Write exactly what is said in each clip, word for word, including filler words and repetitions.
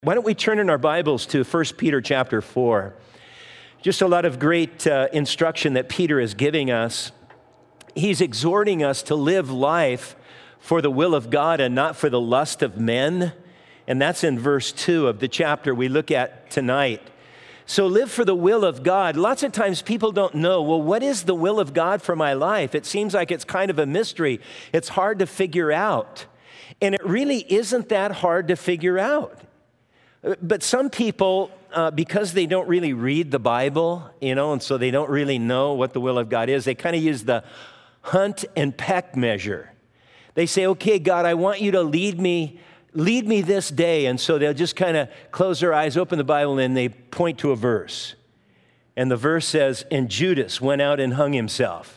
Why don't we turn in our Bibles to First Peter chapter four? Just a lot of great uh, instruction that Peter is giving us. He's exhorting us to live life for the will of God and not for the lust of men. And that's in verse two of the chapter we look at tonight. So live for the will of God. Lots of times people don't know, well, what is the will of God for my life? It seems like it's kind of a mystery. It's hard to figure out. And it really isn't that hard to figure out. But some people, uh, because they don't really read the Bible, you know, and so they don't really know what the will of God is, they kind of use the hunt and peck measure. They say, okay, God, I want you to lead me, lead me this day. And so they'll just kind of close their eyes, open the Bible, and they point to a verse. And the verse says, and Judas went out and hung himself.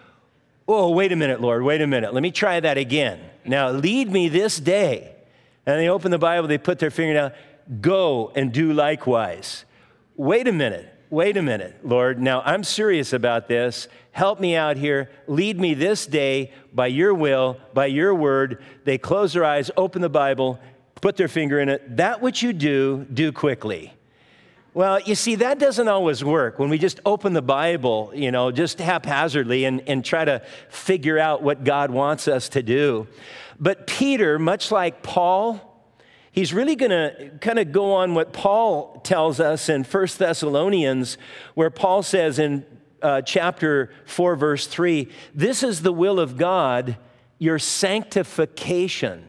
Oh, wait a minute, Lord, wait a minute. Let me try that again. Now, lead me this day. And they open the Bible, they put their finger down. Go and do likewise. Wait a minute, wait a minute, Lord. Now, I'm serious about this. Help me out here. Lead me this day by your will, by your word. They close their eyes, open the Bible, put their finger in it. That which you do, do quickly. Well, you see, that doesn't always work when we just open the Bible, you know, just haphazardly and, and try to figure out what God wants us to do. But Peter, much like Paul, he's really going to kind of go on what Paul tells us in First Thessalonians, where Paul says in uh, chapter four, verse three, this is the will of God, your sanctification.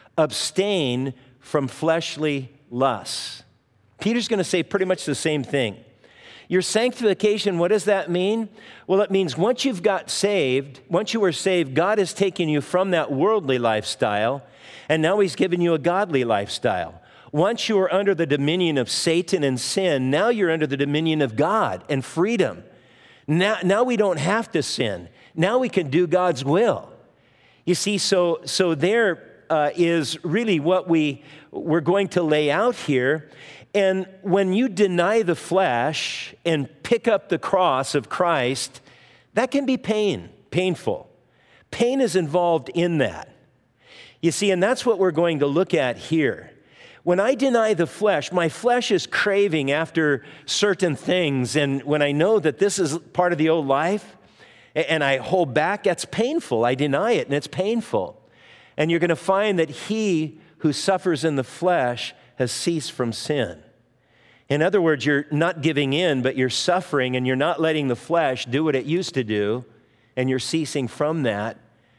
Abstain from fleshly lusts. Peter's going to say pretty much the same thing. Your sanctification, what does that mean? Well, it means once you've got saved, once you were saved, God has taken you from that worldly lifestyle, and now he's given you a godly lifestyle. Once you were under the dominion of Satan and sin, now you're under the dominion of God and freedom. Now, now we don't have to sin. Now we can do God's will. You see, so, so there uh, is really what we, we're going to lay out here. And when you deny the flesh and pick up the cross of Christ, that can be pain, painful. Pain is involved in that. You see, and that's what we're going to look at here. When I deny the flesh, my flesh is craving after certain things, and when I know that this is part of the old life, and I hold back, that's painful. I deny it, and it's painful. And you're going to find that he who suffers in the flesh has ceased from sin. In other words, you're not giving in, but you're suffering, and you're not letting the flesh do what it used to do, and you're ceasing from that.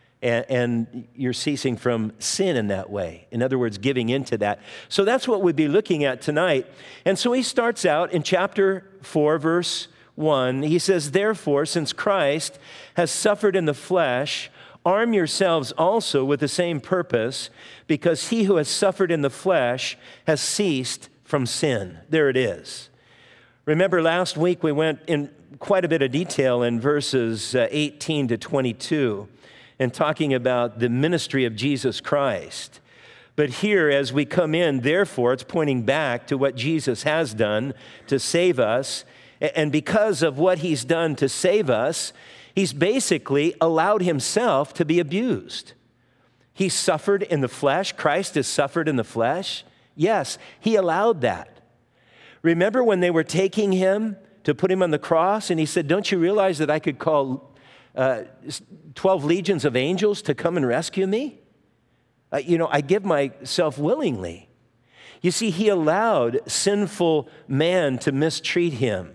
And you're ceasing from sin in that way. In other words, giving into that. So that's what we'll be looking at tonight. And so he starts out in chapter four, verse one. He says, therefore, since Christ has suffered in the flesh, arm yourselves also with the same purpose, because he who has suffered in the flesh has ceased from sin. There it is. Remember, last week we went in quite a bit of detail in verses eighteen to twenty-two. And talking about the ministry of Jesus Christ. But here, as we come in, therefore, it's pointing back to what Jesus has done to save us. And because of what he's done to save us, he's basically allowed himself to be abused. He suffered in the flesh. Christ has suffered in the flesh. Yes, he allowed that. Remember when they were taking him to put him on the cross, and he said, don't you realize that I could call Uh, twelve legions of angels to come and rescue me? Uh, you know, I give myself willingly. You see, he allowed sinful man to mistreat him.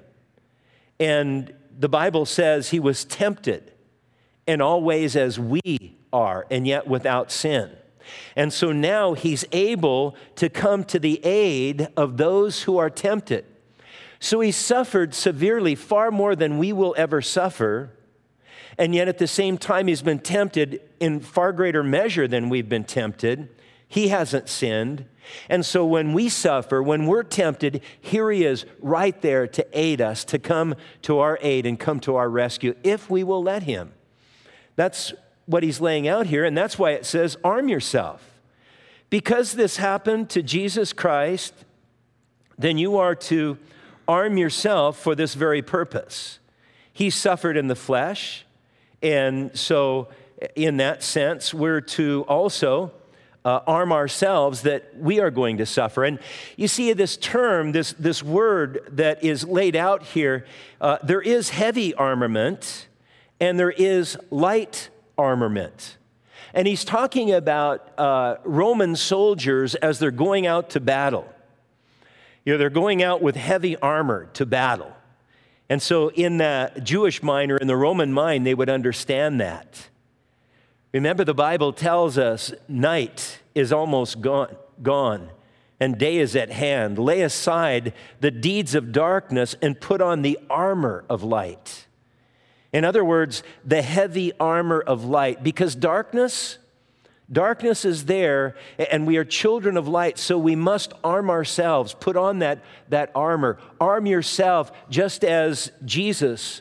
And the Bible says he was tempted in all ways as we are, and yet without sin. And so now he's able to come to the aid of those who are tempted. So he suffered severely, far more than we will ever suffer. And yet at the same time, he's been tempted in far greater measure than we've been tempted. He hasn't sinned. And so when we suffer, when we're tempted, here he is right there to aid us, to come to our aid and come to our rescue, if we will let him. That's what he's laying out here, and that's why it says, arm yourself. Because this happened to Jesus Christ, then you are to arm yourself for this very purpose. He suffered in the flesh. And so in that sense, we're to also uh, arm ourselves that we are going to suffer. And you see this term, this, this word that is laid out here, uh, there is heavy armament and there is light armament. And he's talking about uh, Roman soldiers as they're going out to battle. You know, they're going out with heavy armor to battle. And so in the Jewish mind or in the Roman mind, they would understand that. Remember, the Bible tells us night is almost gone, gone, and day is at hand. Lay aside the deeds of darkness and put on the armor of light. In other words, the heavy armor of light, because darkness, darkness is there, and we are children of light, so we must arm ourselves, put on that, that armor. Arm yourself just as Jesus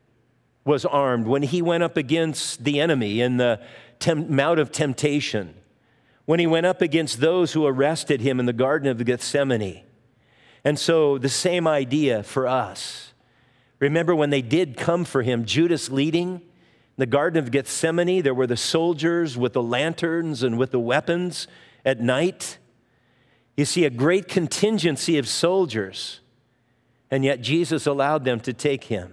was armed when he went up against the enemy in the tem- Mount of Temptation, when he went up against those who arrested him in the Garden of Gethsemane. And so the same idea for us. Remember when they did come for him, Judas leading, the Garden of Gethsemane, there were the soldiers with the lanterns and with the weapons at night. You see a great contingency of soldiers, and yet Jesus allowed them to take him.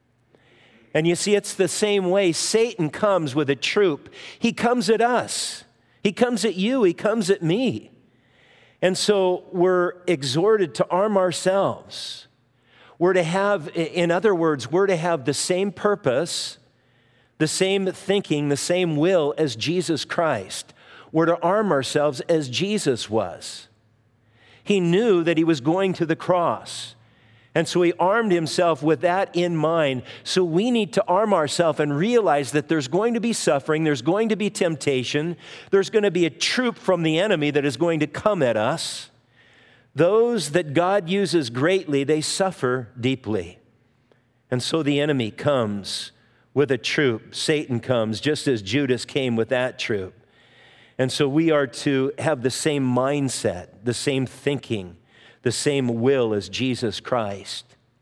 And you see, it's the same way Satan comes with a troop. He comes at us. He comes at you. He comes at me. And so we're exhorted to arm ourselves. We're to have, in other words, we're to have the same purpose, the same thinking, the same will as Jesus Christ. We're to arm ourselves as Jesus was. He knew that he was going to the cross. And so he armed himself with that in mind. So we need to arm ourselves and realize that there's going to be suffering, there's going to be temptation, there's going to be a troop from the enemy that is going to come at us. Those that God uses greatly, they suffer deeply. And so the enemy comes with a troop. Satan comes just as Judas came with that troop. And so we are to have the same mindset, the same thinking, the same will as Jesus Christ.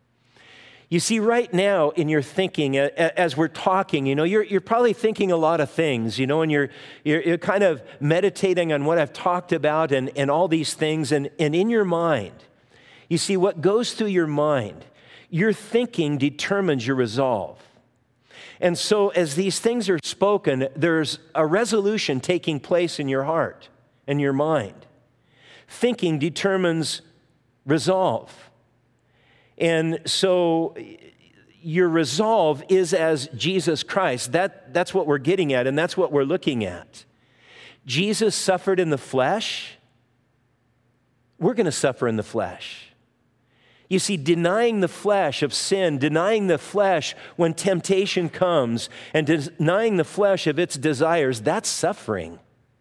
You see, right now in your thinking, as we're talking, you know, you're, you're probably thinking a lot of things, you know, and you're, you're, you're kind of meditating on what I've talked about and, and all these things. And, and in your mind, you see, what goes through your mind, your thinking determines your resolve. And so as these things are spoken, there's a resolution taking place in your heart and your mind. Thinking determines resolve. And so your resolve is as Jesus Christ. That, that's what we're getting at, and that's what we're looking at. Jesus suffered in the flesh. We're going to suffer in the flesh. You see, denying the flesh of sin, denying the flesh when temptation comes, and denying the flesh of its desires, that's suffering.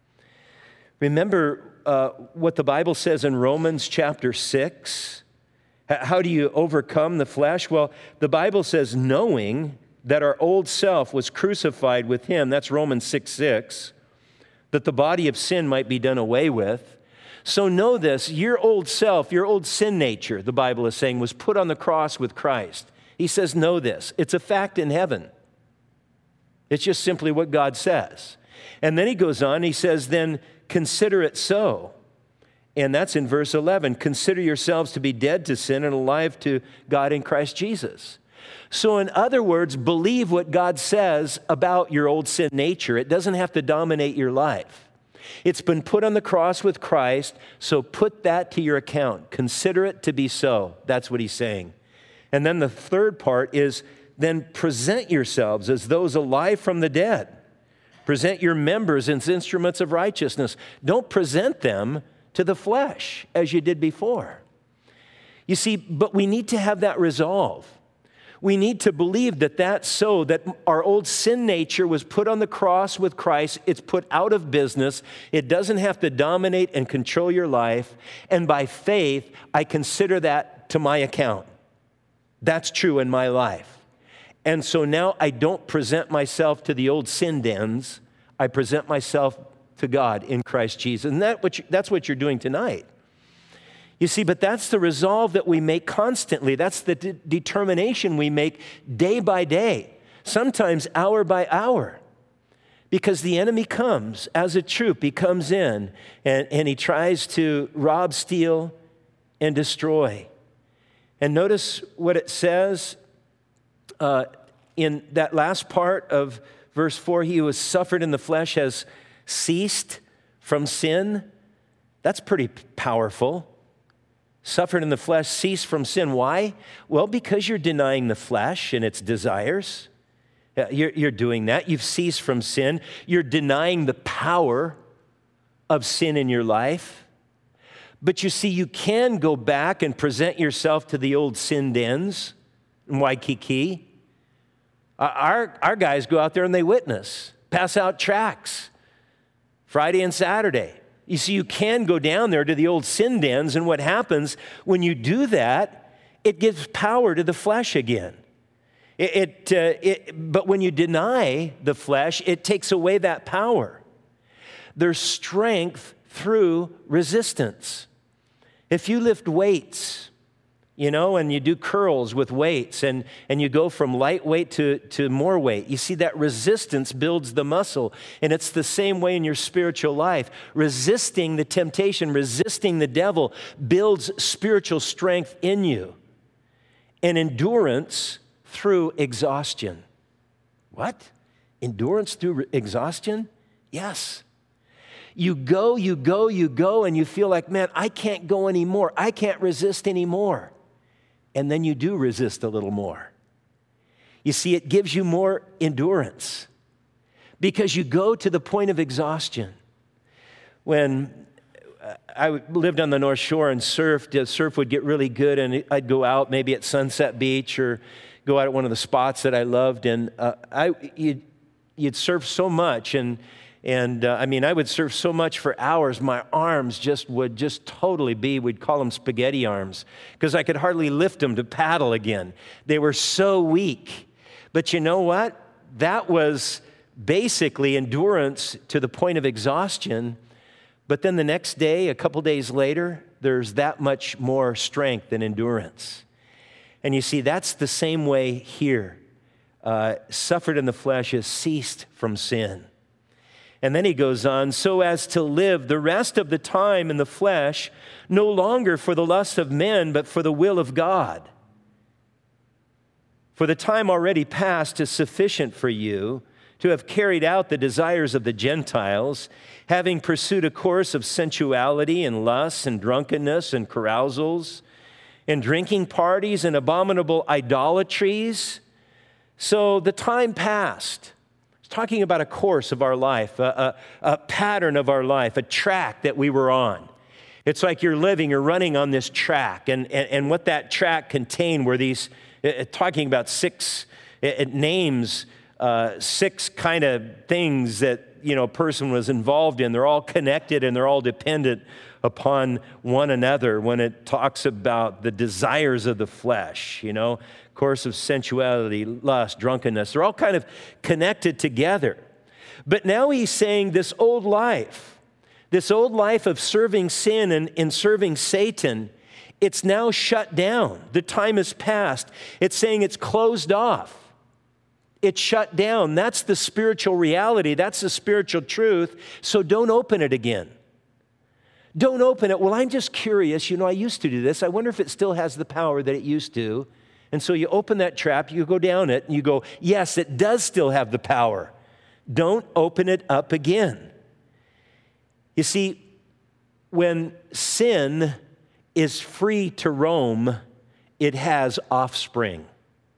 Remember uh, what the Bible says in Romans chapter six? How do you overcome the flesh? Well, the Bible says, knowing that our old self was crucified with him, that's Romans six six, that the body of sin might be done away with. So know this, your old self, your old sin nature, the Bible is saying, was put on the cross with Christ. He says, know this. It's a fact in heaven. It's just simply what God says. And then he goes on, he says, then consider it so. And that's in verse eleven. Consider yourselves to be dead to sin and alive to God in Christ Jesus. So in other words, believe what God says about your old sin nature. It doesn't have to dominate your life. It's been put on the cross with Christ, so put that to your account. Consider it to be so. That's what he's saying. And then the third part is, then present yourselves as those alive from the dead. Present your members as instruments of righteousness. Don't present them to the flesh as you did before. You see, but we need to have that resolve. We need to believe that that's so, that our old sin nature was put on the cross with Christ. It's put out of business. It doesn't have to dominate and control your life. And by faith, I consider that to my account. That's true in my life. And so now I don't present myself to the old sin dens. I present myself to God in Christ Jesus. And that what you, that's what you're doing tonight. You see, but that's the resolve that we make constantly. That's the de- determination we make day by day, sometimes hour by hour. Because the enemy comes as a troop. He comes in and, and he tries to rob, steal, and destroy. And notice what it says uh, in that last part of verse four. He who has suffered in the flesh has ceased from sin. That's pretty powerful. Suffered in the flesh, ceased from sin. Why? Well, because you're denying the flesh and its desires. You're, you're doing that. You've ceased from sin. You're denying the power of sin in your life. But you see, you can go back and present yourself to the old sin dens in Waikiki. Our, our guys go out there and they witness, pass out tracts Friday and Saturday. You see, you can go down there to the old sin dens, and what happens when you do that, it gives power to the flesh again. It, it, uh, it, but when you deny the flesh, it takes away that power. There's strength through resistance. If you lift weights, you know, and you do curls with weights, and, and you go from lightweight to, to more weight, you see that resistance builds the muscle. And it's the same way in your spiritual life. Resisting the temptation, resisting the devil builds spiritual strength in you. And endurance through exhaustion. What? Endurance through exhaustion? Yes. You go, you go, you go, and you feel like, man, I can't go anymore. I can't resist anymore. And then you do resist a little more. You see, it gives you more endurance because you go to the point of exhaustion. When I lived on the North Shore and surfed, the surf would get really good, and I'd go out maybe at Sunset Beach or go out at one of the spots that I loved, and uh, I you'd, you'd surf so much, and And uh, I mean, I would surf so much for hours, my arms just would just totally be, we'd call them spaghetti arms, because I could hardly lift them to paddle again. They were so weak. But you know what? That was basically endurance to the point of exhaustion. But then the next day, a couple days later, there's that much more strength and endurance. And you see, that's the same way here. Uh, suffered in the flesh has ceased from sin. And then he goes on, so as to live the rest of the time in the flesh, no longer for the lust of men, but for the will of God. For the time already past is sufficient for you to have carried out the desires of the Gentiles, having pursued a course of sensuality and lust and drunkenness and carousals and drinking parties and abominable idolatries. So the time passed. Talking about a course of our life, a, a, a pattern of our life, a track that we were on. It's like you're living, you're running on this track, and, and, and what that track contained were these, uh, talking about six, it, it names uh, six kind of things that, you know, a person was involved in. They're all connected and they're all dependent upon one another when it talks about the desires of the flesh, you know, course of sensuality, lust, drunkenness. They're all kind of connected together. But now he's saying this old life, this old life of serving sin and, and serving Satan, it's now shut down. The time has passed. It's saying it's closed off. It's shut down. That's the spiritual reality. That's the spiritual truth. So don't open it again. Don't open it. Well, I'm just curious. You know, I used to do this. I wonder if it still has the power that it used to. And so you open that trap, you go down it, and you go, yes, it does still have the power. Don't open it up again. You see, when sin is free to roam, it has offspring.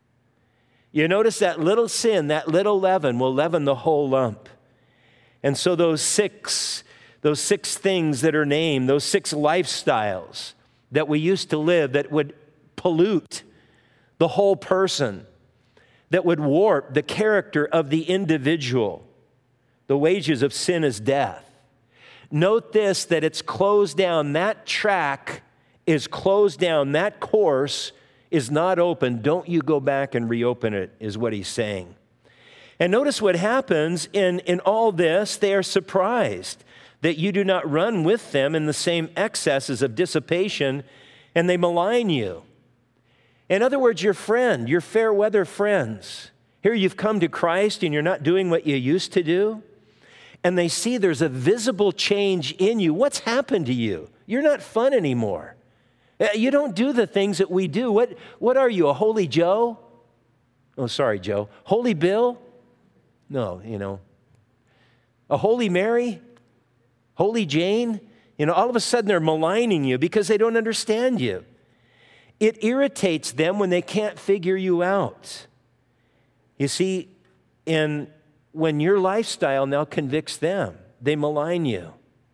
You notice that little sin, that little leaven will leaven the whole lump. And so those six, those six things that are named, those six lifestyles that we used to live that would pollute the whole person, that would warp the character of the individual. The wages of sin is death. Note this, that it's closed down. That track is closed down. That course is not open. Don't you go back and reopen it, is what he's saying. And notice what happens in, in all this. They are surprised that you do not run with them in the same excesses of dissipation, and they malign you. In other words, your friend, your fair weather friends, here you've come to Christ and you're not doing what you used to do. and they see there's a visible change in you. What's happened to you? You're not fun anymore. You don't do the things that we do. What, what are you, a Holy Joe? Oh, sorry, Joe. Holy Bill? No, you know. A Holy Mary? Holy Jane? You know, all of a sudden they're maligning you because they don't understand you. It irritates them when they can't figure you out. You see, in, when your lifestyle now convicts them, they malign you.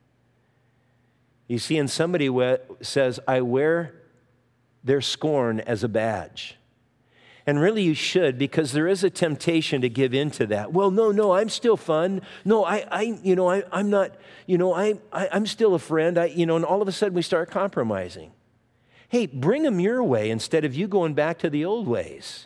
You see, and somebody we- says, I wear their scorn as a badge. And really you should, because there is a temptation to give in to that. Well, no, no, I'm still fun. No, I, I you know, I, I'm not, you know, I, I, I'm still a friend. I, you know, and all of a sudden we start compromising. Hey, bring them your way instead of you going back to the old ways.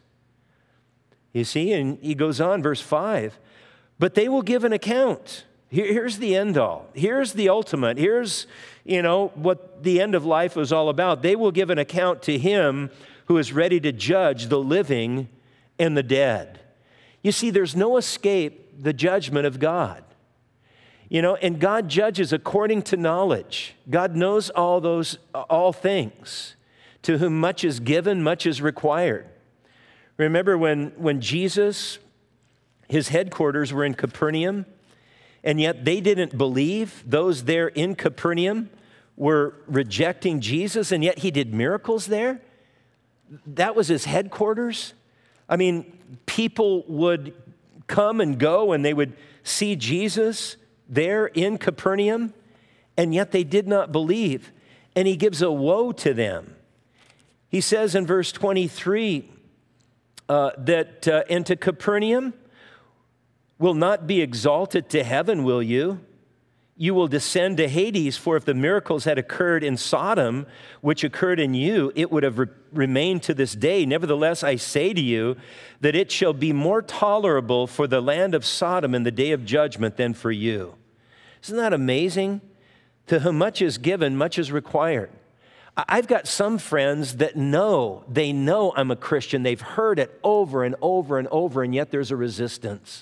You see, and he goes on, verse five, but they will give an account. Here, here's the end all. Here's the ultimate. Here's, you know, what the end of life was all about. They will give an account to him who is ready to judge the living and the dead. You see, there's no escape the judgment of God. You know, and God judges according to knowledge. God knows all those, all things. To whom much is given, much is required. Remember when, when Jesus, his headquarters were in Capernaum, and yet they didn't believe. Those there in Capernaum were rejecting Jesus, and yet he did miracles there. That was his headquarters. I mean, people would come and go, and they would see Jesus there in Capernaum, and yet they did not believe. And he gives a woe to them. He says in verse twenty-three uh, that, uh, and to Capernaum, will not be exalted to heaven, will you? You will descend to Hades, for if the miracles had occurred in Sodom, which occurred in you, it would have re- remained to this day. Nevertheless, I say to you that it shall be more tolerable for the land of Sodom in the day of judgment than for you. Isn't that amazing? To whom much is given, much is required. I've got some friends that know, they know I'm a Christian. They've heard it over and over and over, and yet there's a resistance.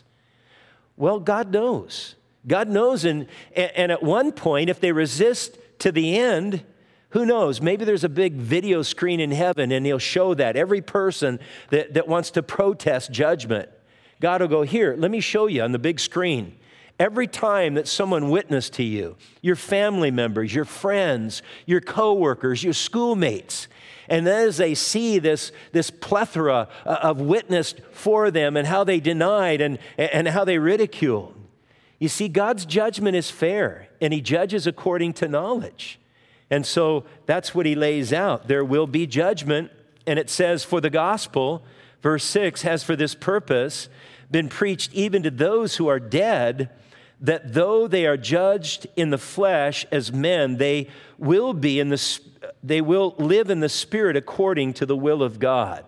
Well, God knows. God knows, and, and at one point, if they resist to the end, who knows? Maybe there's a big video screen in heaven, and he'll show that. Every person that, that wants to protest judgment, God will go, here, let me show you on the big screen. Every time that someone witnessed to you, your family members, your friends, your coworkers, your schoolmates, and then as they see this, this plethora of witness for them and how they denied and, and how they ridiculed, you see, God's judgment is fair, and he judges according to knowledge. And so that's what he lays out. There will be judgment, and it says, for the gospel, verse six, has for this purpose been preached even to those who are dead, that though they are judged in the flesh as men, they will be in the, they will live in the spirit according to the will of God.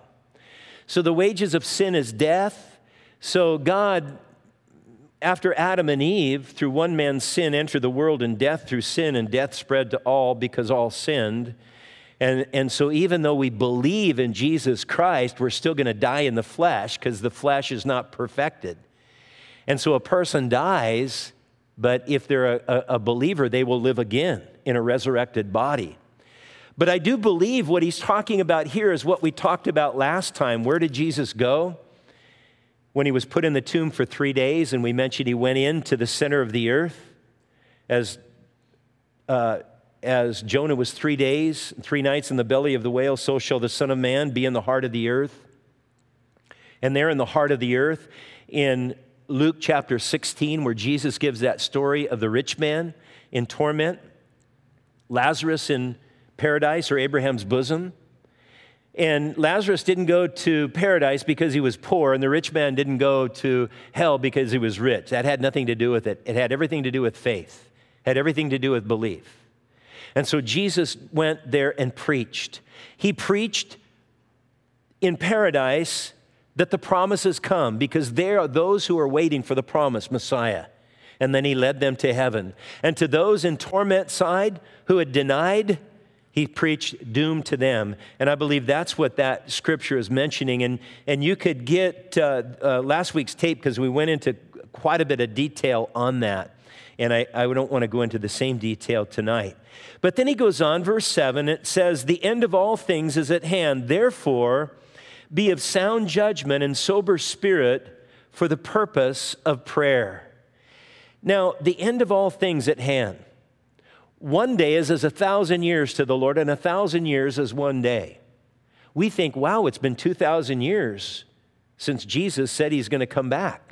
So the wages of sin is death. So God, after Adam and Eve, through one man's sin, entered the world, and death through sin, and death spread to all because all sinned. And, and so even though we believe in Jesus Christ, we're still going to die in the flesh because the flesh is not perfected. And so a person dies, but if they're a, a believer, they will live again in a resurrected body. But I do believe what he's talking about here is what we talked about last time. Where did Jesus go? When he was put in the tomb for three days, and we mentioned he went into the center of the earth. As, uh, as Jonah was three days, three nights in the belly of the whale, so shall the Son of Man be in the heart of the earth. And there in the heart of the earth, in Luke chapter sixteen, where Jesus gives that story of the rich man in torment, Lazarus in paradise or Abraham's bosom. And Lazarus didn't go to paradise because he was poor, and the rich man didn't go to hell because he was rich. That had nothing to do with it. It had everything to do with faith. It had everything to do with belief. And so Jesus went there and preached. He preached in paradise that the promises come, because there are those who are waiting for the promised Messiah. And then he led them to heaven. And to those in torment side who had denied, he preached doom to them. And I believe that's what that scripture is mentioning. And, and you could get uh, uh, last week's tape, because we went into quite a bit of detail on that. And I, I don't want to go into the same detail tonight. But then he goes on, verse seven, it says, the end of all things is at hand. Therefore, be of sound judgment and sober spirit for the purpose of prayer. Now, the end of all things at hand. One day is as a thousand years to the Lord, and a thousand years is one day. We think, wow, it's been two thousand years since Jesus said he's going to come back.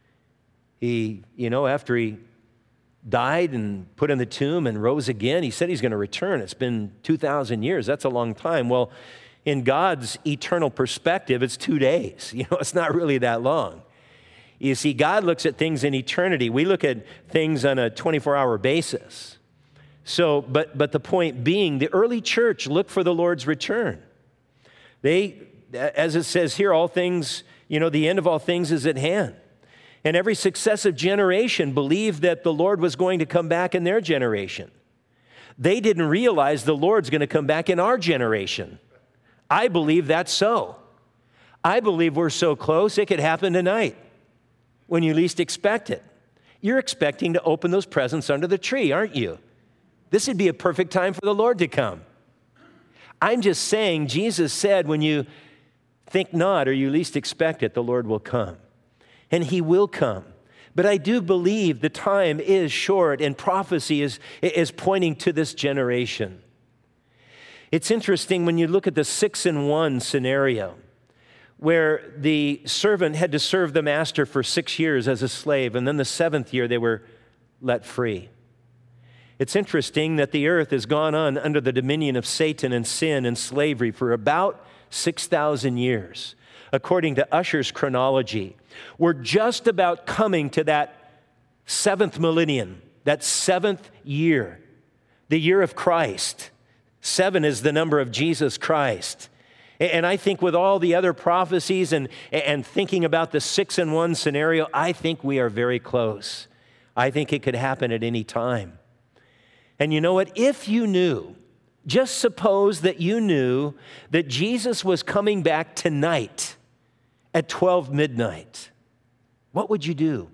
He, you know, after he died and put in the tomb and rose again, he said he's going to return. It's been two thousand years. That's a long time. Well, in God's eternal perspective, it's two days. You know, it's not really that long. You see, God looks at things in eternity. We look at things on a twenty-four hour basis. So, but but the point being, the early church looked for the Lord's return. They, as it says here, all things, you know, the end of all things is at hand. And every successive generation believed that the Lord was going to come back in their generation. They didn't realize the Lord's going to come back in our generation. I believe that's so. I believe we're so close, it could happen tonight when you least expect it. You're expecting to open those presents under the tree, aren't you? This would be a perfect time for the Lord to come. I'm just saying, Jesus said, when you think not or you least expect it, the Lord will come. And he will come. But I do believe the time is short, and prophecy is, is pointing to this generation. It's interesting when you look at the six in one scenario, where the servant had to serve the master for six years as a slave, and then the seventh year they were let free. It's interesting that the earth has gone on under the dominion of Satan and sin and slavery for about six thousand years. According to Ussher's chronology, we're just about coming to that seventh millennium, that seventh year, the year of Christ. Seven is the number of Jesus Christ. And I think with all the other prophecies and, and thinking about the six in one scenario, I think we are very close. I think it could happen at any time. And you know what? If you knew, just suppose that you knew that Jesus was coming back tonight at twelve midnight, what would you do?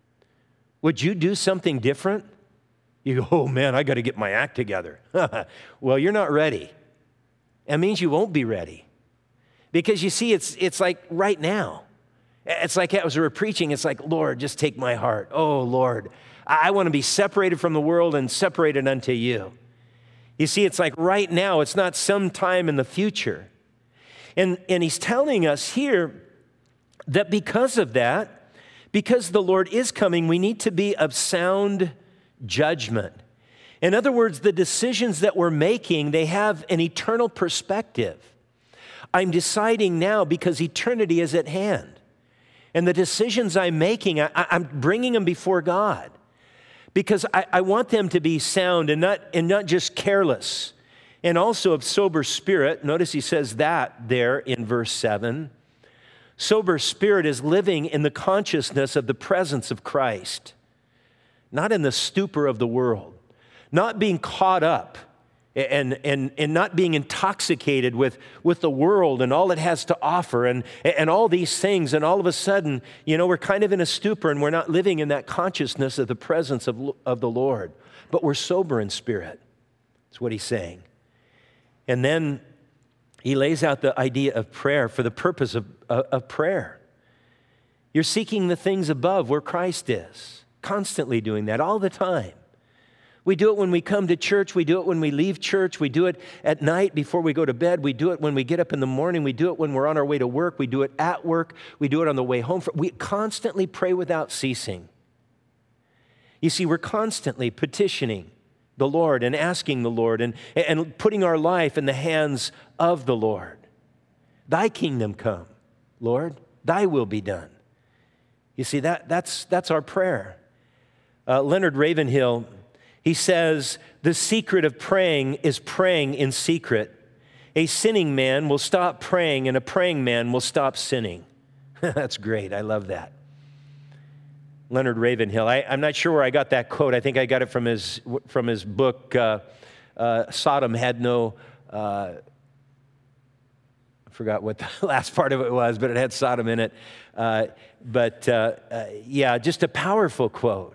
Would you do something different? You go, oh man, I got to get my act together. Well, you're not ready. That means you won't be ready. Because you see, it's it's like right now. It's like as we were preaching, it's like, Lord, just take my heart. Oh, Lord, I want to be separated from the world and separated unto you. You see, it's like right now. It's not sometime in the future. And, and he's telling us here that because of that, because the Lord is coming, we need to be of sound judgment. In other words, the decisions that we're making, they have an eternal perspective. I'm deciding now because eternity is at hand. And the decisions I'm making, I, I'm bringing them before God because I, I want them to be sound and not, and not just careless, and also of sober spirit. Notice he says that there in verse seven. Sober spirit is living in the consciousness of the presence of Christ, not in the stupor of the world, not being caught up and, and, and not being intoxicated with, with the world and all it has to offer and, and all these things. And all of a sudden, you know, we're kind of in a stupor and we're not living in that consciousness of the presence of, of the Lord, but we're sober in spirit. That's what he's saying. And then he lays out the idea of prayer for the purpose of, of, of prayer. You're seeking the things above where Christ is, constantly doing that all the time. We do it when we come to church. We do it when we leave church. We do it at night before we go to bed. We do it when we get up in the morning. We do it when we're on our way to work. We do it at work. We do it on the way home. We constantly pray without ceasing. You see, we're constantly petitioning the Lord and asking the Lord and, and putting our life in the hands of the Lord. Thy kingdom come, Lord. Thy will be done. You see, that, that's, that's our prayer. Uh, Leonard Ravenhill, he says, the secret of praying is praying in secret. A sinning man will stop praying and a praying man will stop sinning. That's great. I love that. Leonard Ravenhill. I, I'm not sure where I got that quote. I think I got it from his, from his book, uh, uh, Sodom Had No, uh, I forgot what the last part of it was, but it had Sodom in it. Uh, but uh, uh, yeah, just a powerful quote.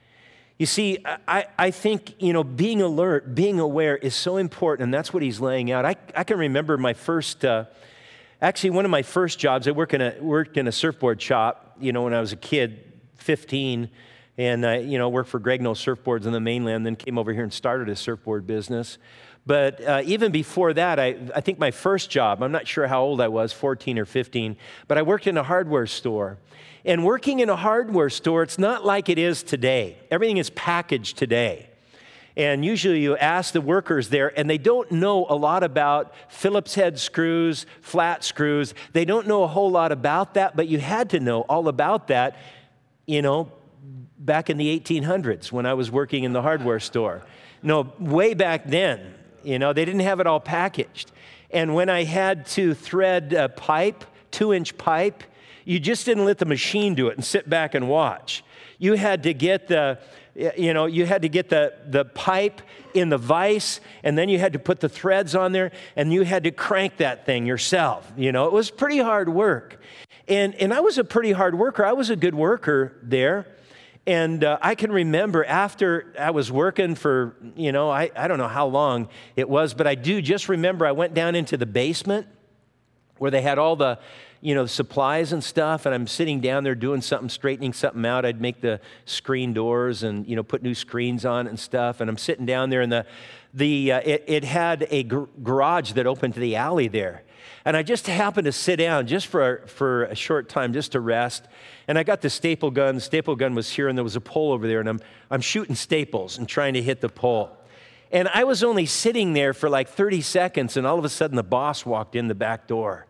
You see, I, I think, you know, being alert, being aware is so important, and that's what he's laying out. I, I can remember my first, uh, actually one of my first jobs, I worked in a, worked in a surfboard shop, you know, when I was a kid, fifteen, and I, you know, worked for Greg Knoll Surfboards in the mainland, then came over here and started a surfboard business. But uh, even before that, I, I think my first job, I'm not sure how old I was, fourteen or fifteen, but I worked in a hardware store. And working in a hardware store, it's not like it is today. Everything is packaged today. And usually you ask the workers there, and they don't know a lot about Phillips head screws, flat screws. They don't know a whole lot about that, but you had to know all about that, you know, back in the eighteen hundreds when I was working in the hardware store. No, way back then, you know, they didn't have it all packaged. And when I had to thread a pipe, two-inch pipe, you just didn't let the machine do it and sit back and watch. You had to get the, you know, you had to get the, the pipe in the vise, and then you had to put the threads on there, and you had to crank that thing yourself. You know, it was pretty hard work. And, and I was a pretty hard worker. I was a good worker there. And uh, I can remember after I was working for, you know, I, I don't know how long it was, but I do just remember I went down into the basement where they had all the, you know, supplies and stuff, and I'm sitting down there doing something, straightening something out. I'd make the screen doors and, you know, put new screens on and stuff, and I'm sitting down there, and the, the uh, it, it had a gr- garage that opened to the alley there. And I just happened to sit down just for, for a short time, just to rest. And I got the staple gun. The staple gun was here, and there was a pole over there, and I'm, I'm shooting staples and trying to hit the pole. And I was only sitting there for like thirty seconds, and all of a sudden the boss walked in the back door.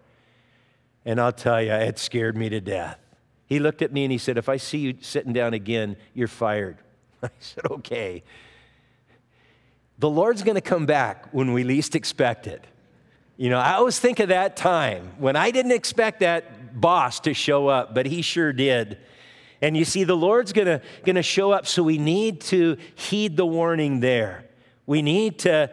And I'll tell you, it scared me to death. He looked at me and he said, "If I see you sitting down again, you're fired." I said, "Okay." The Lord's going to come back when we least expect it. You know, I always think of that time when I didn't expect that boss to show up, but he sure did. And you see, the Lord's gonna, gonna show up, so we need to heed the warning there. We need to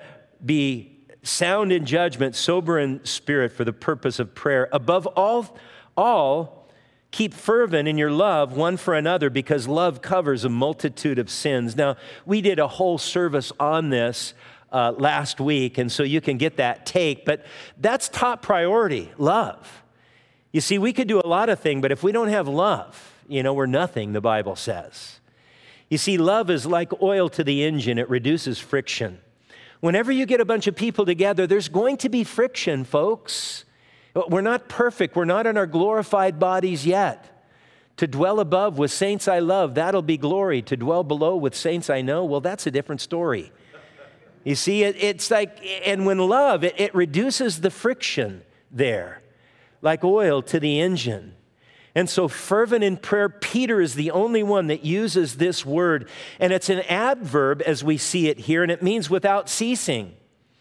be sound in judgment, sober in spirit for the purpose of prayer. Above all, all, keep fervent in your love one for another, because love covers a multitude of sins. Now, we did a whole service on this Uh, last week, and so you can get that take, but that's top priority, love. You see, we could do a lot of things, but if we don't have love, you know, we're nothing, the Bible says. You see, love is like oil to the engine. It reduces friction. Whenever you get a bunch of people together, there's going to be friction, folks. We're not perfect. We're not in our glorified bodies yet. To dwell above with saints I love, that'll be glory. To dwell below with saints I know, well, that's a different story. You see, it, it's like, and when love, it, it reduces the friction there, like oil to the engine. And so fervent in prayer, Peter is the only one that uses this word. And it's an adverb as we see it here, and it means without ceasing.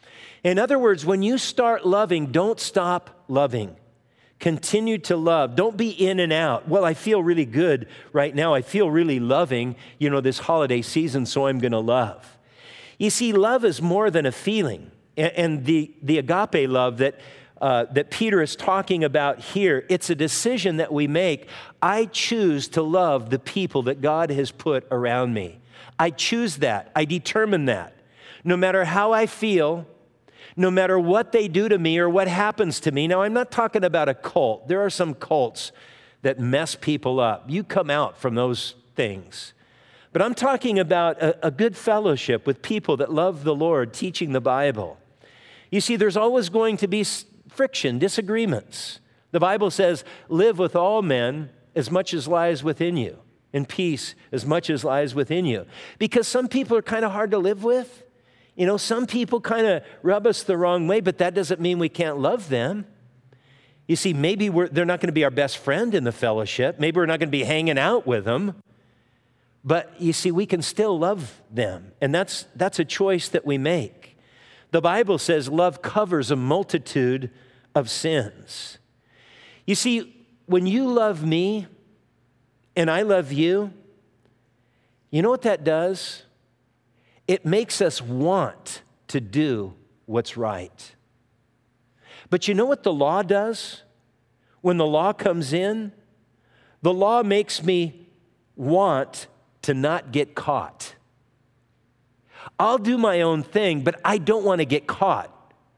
In other words, when you start loving, don't stop loving. Continue to love. Don't be in and out. Well, I feel really good right now. I feel really loving, you know, this holiday season, so I'm going to love. You see, love is more than a feeling. And the, the agape love that, uh, that Peter is talking about here, it's a decision that we make. I choose to love the people that God has put around me. I choose that. I determine that. No matter how I feel, no matter what they do to me or what happens to me. Now, I'm not talking about a cult. There are some cults that mess people up. You come out from those things. But I'm talking about a, a good fellowship with people that love the Lord, teaching the Bible. You see, there's always going to be friction, disagreements. The Bible says, live with all men as much as lies within you, in peace as much as lies within you. Because some people are kind of hard to live with. You know, some people kind of rub us the wrong way, but that doesn't mean we can't love them. You see, maybe we're, they're not going to be our best friend in the fellowship. Maybe we're not going to be hanging out with them. But you see, we can still love them, and that's that's a choice that we make. The Bible says love covers a multitude of sins. You see, when you love me and I love you, you know what that does? It makes us want to do what's right. But you know what the law does? When the law comes in, the law makes me want to not get caught. I'll do my own thing, but I don't want to get caught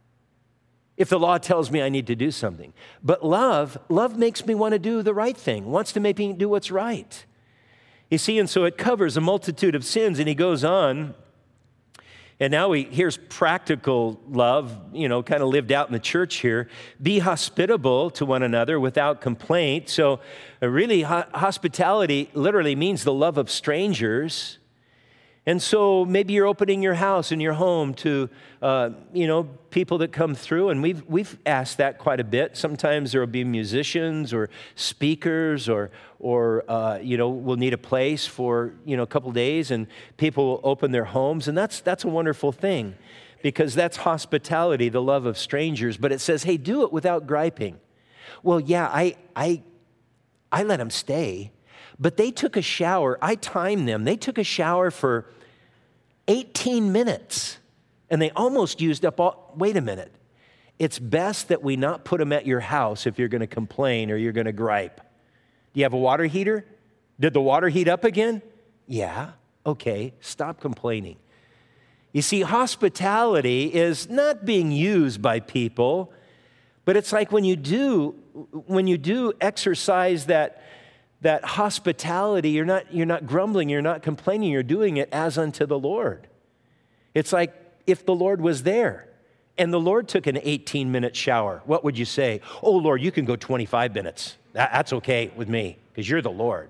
if the law tells me I need to do something. But love, love makes me want to do the right thing, wants to make me do what's right. You see, and so it covers a multitude of sins, and he goes on, and now he, here's practical love, you know, kind of lived out in the church here. Be hospitable to one another without complaint. So uh, really, ho- hospitality literally means the love of strangers. And so maybe you're opening your house and your home to, uh, you know, people that come through. And we've we've asked that quite a bit. Sometimes there will be musicians or speakers or, or uh, you know, we'll need a place for, you know, a couple days. And people will open their homes. And that's that's a wonderful thing because that's hospitality, the love of strangers. But it says, hey, do it without griping. Well, yeah, I I I let them stay. But they took a shower. I timed them. They took a shower for eighteen minutes, and they almost used up all, wait a minute. It's best that we not put them at your house if you're going to complain or you're going to gripe. Do you have a water heater? Did the water heat up again? Yeah. Okay, stop complaining. You see, hospitality is not being used by people, but it's like when you do, when you do exercise that that hospitality, you're not, you're not grumbling, you're not complaining, you're doing it as unto the Lord. It's like if the Lord was there and the Lord took an eighteen-minute shower, what would you say? Oh, Lord, you can go twenty-five minutes. That, that's okay with me because you're the Lord.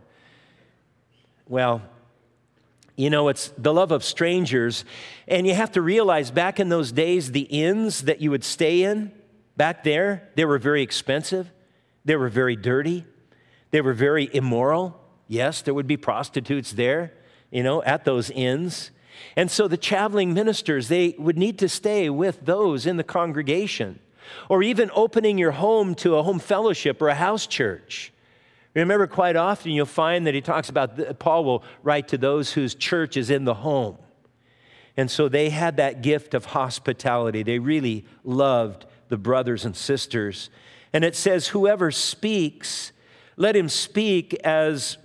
Well, you know, it's the love of strangers, and you have to realize back in those days, the inns that you would stay in, back there, they were very expensive, they were very dirty, they were very immoral. Yes, there would be prostitutes there, you know, at those inns. And so the traveling ministers, they would need to stay with those in the congregation, or even opening your home to a home fellowship or a house church. Remember, quite often you'll find that he talks about, Paul will write to those whose church is in the home. And so they had that gift of hospitality. They really loved the brothers and sisters. And it says, whoever speaks, let him speak as,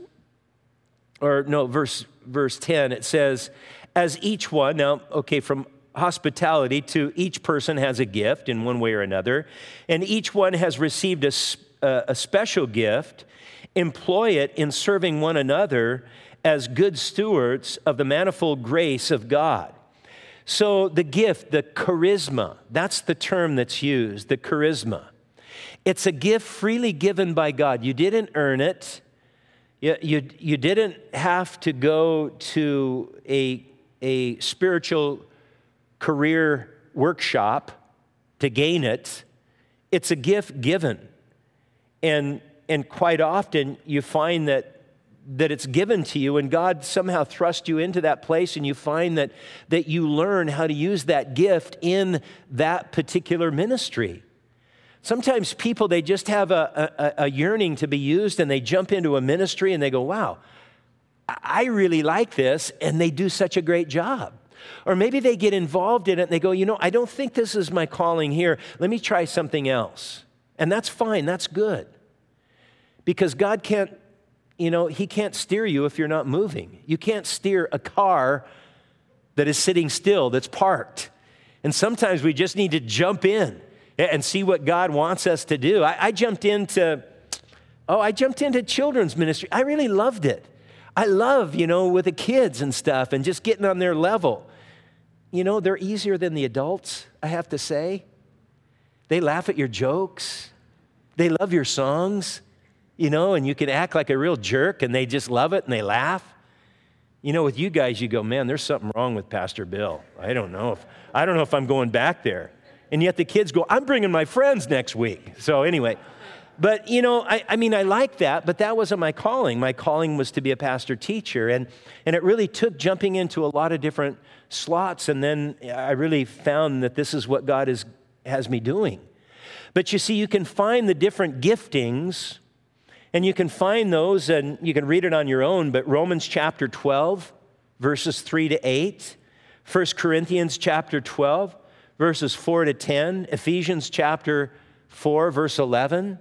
or no, verse verse ten, it says, as each one, now, okay, from hospitality to each person has a gift in one way or another, and each one has received a, a special gift, employ it in serving one another as good stewards of the manifold grace of God. So the gift, the charisma, that's the term that's used, the charisma. It's a gift freely given by God. You didn't earn it. You, you, you didn't have to go to a, a spiritual career workshop to gain it. It's a gift given. And, and quite often you find that, that it's given to you and God somehow thrusts you into that place and you find that, that you learn how to use that gift in that particular ministry. Sometimes people, they just have a, a, a yearning to be used and they jump into a ministry and they go, wow, I really like this, and they do such a great job. Or maybe they get involved in it and they go, you know, I don't think this is my calling here. Let me try something else. And that's fine, that's good. Because God can't, you know, he can't steer you if you're not moving. You can't steer a car that is sitting still, that's parked. And sometimes we just need to jump in and see what God wants us to do. I, I jumped into, oh, I jumped into children's ministry. I really loved it. I love, you know, with the kids and stuff and just getting on their level. You know, they're easier than the adults, I have to say. They laugh at your jokes. They love your songs, you know, and you can act like a real jerk and they just love it and they laugh. You know, with you guys, you go, man, there's something wrong with Pastor Bill. I don't know if, I don't know if I'm going back there. And yet the kids go, I'm bringing my friends next week. So anyway, but you know, I, I mean, I like that, but that wasn't my calling. My calling was to be a pastor teacher. And, and it really took jumping into a lot of different slots. And then I really found that this is what God is, has me doing. But you see, you can find the different giftings and you can find those and you can read it on your own. But Romans chapter twelve, verses three to eight, First Corinthians chapter twelve, verses four to ten, Ephesians chapter four, verse eleven.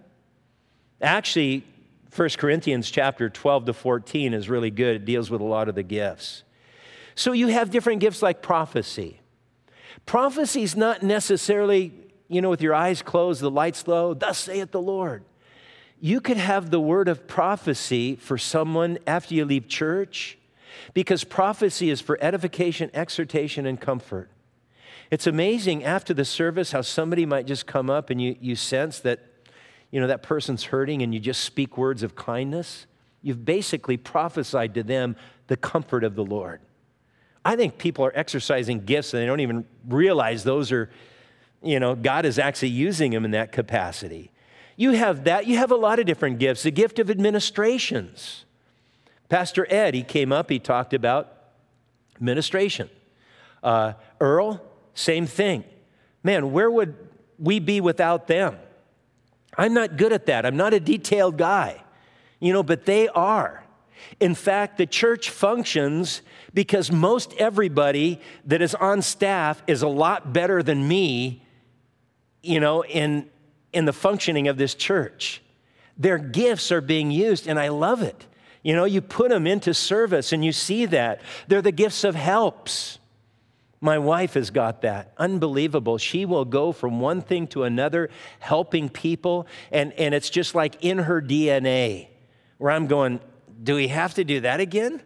Actually, First Corinthians chapter twelve to fourteen is really good. It deals with a lot of the gifts. So you have different gifts like prophecy. Prophecy is not necessarily, you know, with your eyes closed, the lights low, thus saith the Lord. You could have the word of prophecy for someone after you leave church, because prophecy is for edification, exhortation, and comfort. It's amazing after the service how somebody might just come up and you, you sense that, you know, that person's hurting and you just speak words of kindness. You've basically prophesied to them the comfort of the Lord. I think people are exercising gifts and they don't even realize those are, you know, God is actually using them in that capacity. You have that. You have a lot of different gifts. The gift of administrations. Pastor Ed, he came up, he talked about administration. Uh, Earl, same thing. Man, where would we be without them? I'm not good at that. I'm not a detailed guy, you know, but they are. In fact, the church functions because most everybody that is on staff is a lot better than me, you know, in, in the functioning of this church. Their gifts are being used, and I love it. You know, you put them into service, and you see that. They're the gifts of helps. My wife has got that. Unbelievable. She will go from one thing to another, helping people, and, and it's just like in her D N A, where I'm going, do we have to do that again?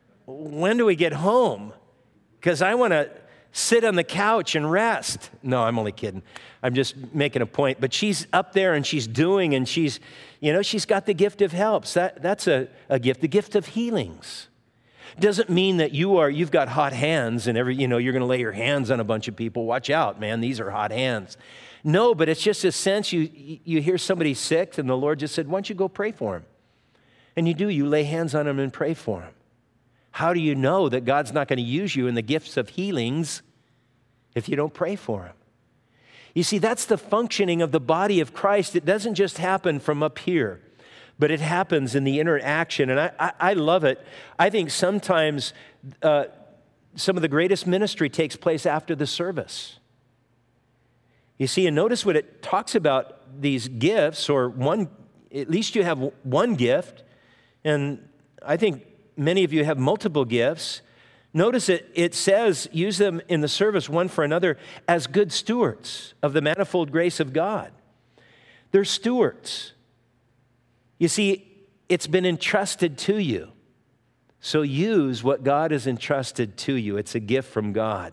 When do we get home? Because I want to sit on the couch and rest. No, I'm only kidding. I'm just making a point. But she's up there and she's doing, and she's, you know, she's got the gift of helps. That, that's a, a gift, the gift of healings. Doesn't mean that you are, you've got hot hands and every, you know, you're going to lay your hands on a bunch of people. Watch out, man, these are hot hands. No, but it's just a sense you, you hear somebody sick and the Lord just said, why don't you go pray for him? And you do, you lay hands on them and pray for them. How do you know that God's not going to use you in the gifts of healings if you don't pray for him? You see, that's the functioning of the body of Christ. It doesn't just happen from up here, but it happens in the interaction, and I, I, I love it. I think sometimes uh, some of the greatest ministry takes place after the service. You see, and notice what it talks about these gifts, or one, at least you have one gift, and I think many of you have multiple gifts. Notice it, it says, use them in the service one for another as good stewards of the manifold grace of God. They're stewards. You see, it's been entrusted to you. So use what God has entrusted to you. It's a gift from God.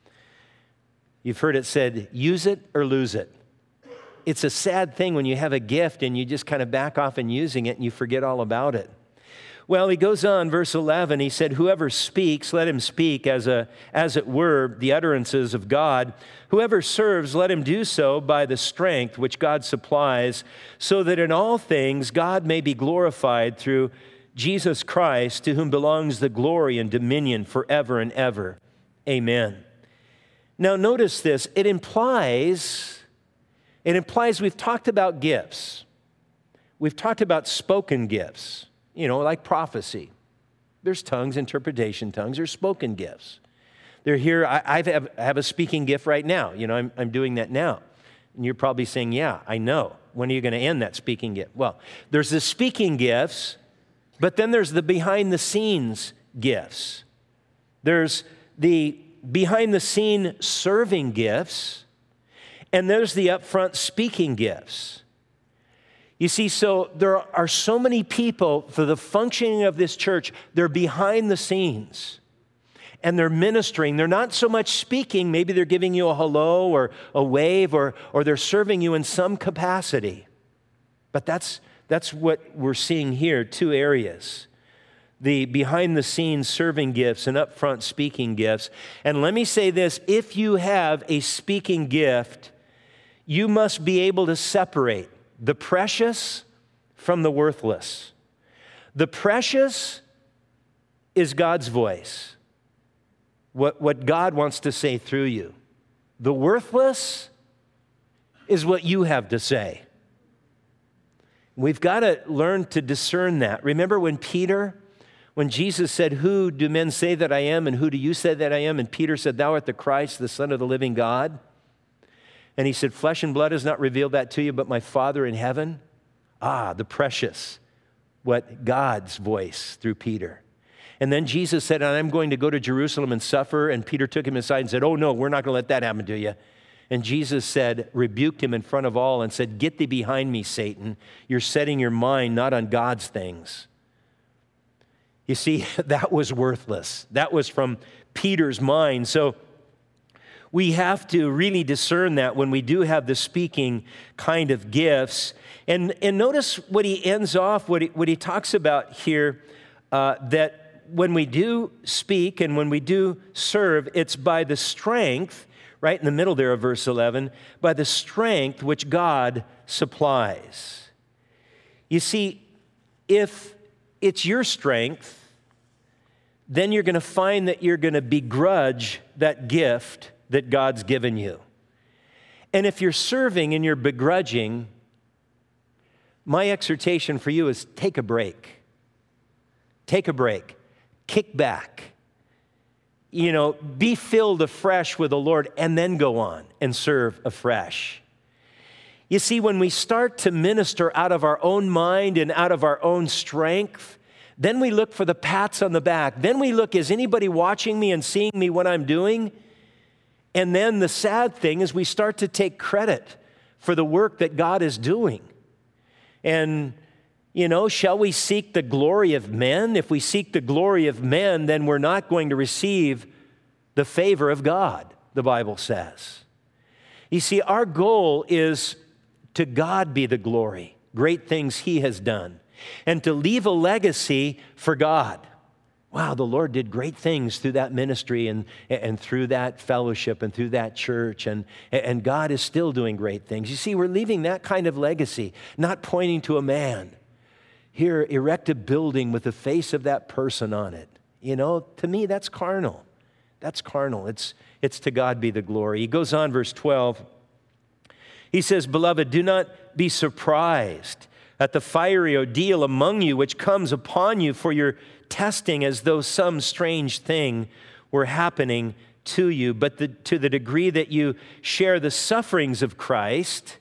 You've heard it said, use it or lose it. It's a sad thing when you have a gift and you just kind of back off in using it and you forget all about it. Well, he goes on, verse eleven, he said, whoever speaks, let him speak as a, as it were, the utterances of God. Whoever serves, let him do so by the strength which God supplies, so that in all things God may be glorified through Jesus Christ, to whom belongs the glory and dominion forever and ever. Amen. Now notice this, it implies, it implies we've talked about gifts. We've talked about spoken gifts. You know, like prophecy. There's tongues, interpretation tongues. There's spoken gifts. They're here. I, I, have, I have a speaking gift right now. You know, I'm, I'm doing that now. And you're probably saying, yeah, I know. When are you going to end that speaking gift? Well, there's the speaking gifts, but then there's the behind-the-scenes gifts. There's the behind-the-scene serving gifts, and there's the upfront speaking gifts. You see, so there are so many people for the functioning of this church, they're behind the scenes and they're ministering. They're not so much speaking, maybe they're giving you a hello or a wave or, or they're serving you in some capacity. But that's, that's what we're seeing here, two areas. The behind the scenes serving gifts and upfront speaking gifts. And let me say this, if you have a speaking gift, you must be able to separate the precious from the worthless. The precious is God's voice, what, what God wants to say through you. The worthless is what you have to say. We've got to learn to discern that. Remember when Peter, when Jesus said, who do men say that I am, and who do you say that I am? And Peter said, thou art the Christ, the Son of the living God. And he said, flesh and blood has not revealed that to you, but my Father in heaven. Ah, the precious, what God's voice through Peter. And then Jesus said, I'm going to go to Jerusalem and suffer. And Peter took him aside and said, oh no, we're not going to let that happen to you. And Jesus said, rebuked him in front of all and said, get thee behind me, Satan. You're setting your mind not on God's things. You see, that was worthless. That was from Peter's mind. So we have to really discern that when we do have the speaking kind of gifts. And, and notice what he ends off, what he, what he talks about here, uh, that when we do speak and when we do serve, it's by the strength, right in the middle there of verse eleven, by the strength which God supplies. You see, if it's your strength, then you're going to find that you're going to begrudge that gift that God's given you. And if you're serving and you're begrudging, my exhortation for you is take a break. Take a break. Kick back. You know, be filled afresh with the Lord and then go on and serve afresh. You see, when we start to minister out of our own mind and out of our own strength, then we look for the pats on the back. Then we look, is anybody watching me and seeing me what I'm doing? And then the sad thing is we start to take credit for the work that God is doing. And, you know, shall we seek the glory of men? If we seek the glory of men, then we're not going to receive the favor of God, the Bible says. You see, our goal is to God be the glory, great things He has done, and to leave a legacy for God. Wow, the Lord did great things through that ministry and, and through that fellowship and through that church, and, and God is still doing great things. You see, we're leaving that kind of legacy, not pointing to a man. Here, erect a building with the face of that person on it. You know, to me, that's carnal. That's carnal. It's, it's to God be the glory. He goes on, verse twelve. He says, beloved, do not be surprised at the fiery ordeal among you, which comes upon you for your testing, as though some strange thing were happening to you. But the, to the degree that you share the sufferings of Christ,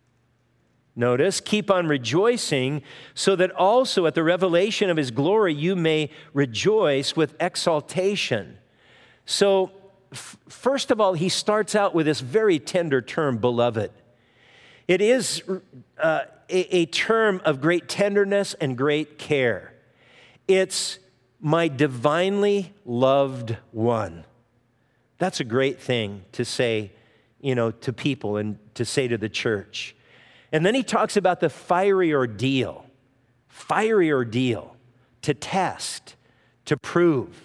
notice, keep on rejoicing, so that also at the revelation of His glory you may rejoice with exaltation. So, f- first of all, he starts out with this very tender term, beloved. It is uh, a, a term of great tenderness and great care. It's my divinely loved one. That's a great thing to say, you know, to people and to say to the church. And then he talks about the fiery ordeal, fiery ordeal, to test, to prove.